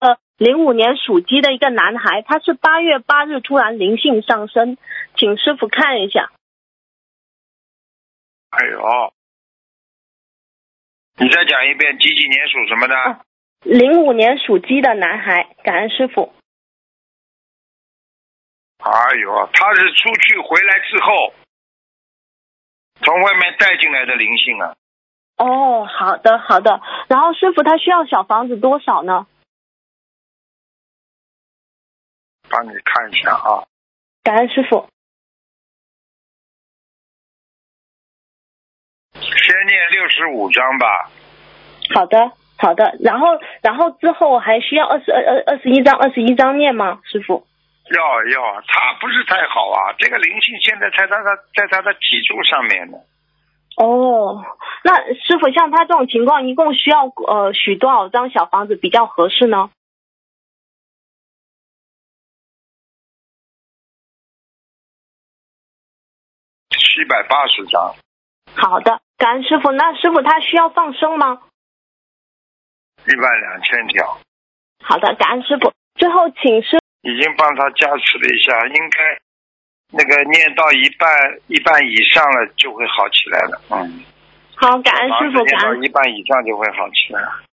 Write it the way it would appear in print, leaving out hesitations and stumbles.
05年属鸡的一个男孩，他是8月8日突然灵性上升，请师傅看一下。 哎呦，你再讲一遍，几年属什么的 ？05年属鸡的男孩，感恩师傅。 哎呦，他是出去回来之后从外面带进来的灵性啊。 哦，好的好的。然后师傅他需要小房子多少呢？ 帮你看一下啊。 感恩师傅。 先念65章吧。 好的好的。然后之后还需要21章念吗，师傅？ 要，他不是太好啊，这个灵性现在在他的脊柱上面呢。 哦，那师傅像他这种情况，一共需要许多少张小房子比较合适呢 ？780张。 好的，感恩师傅。那师傅他需要放生吗 ？12000条。 好的，感恩师傅。最后请师已经帮他加持了一下，应该那个念到一半以上了就会好起来了。 好，感恩师傅，感恩。 念到一半以上就会好起来了。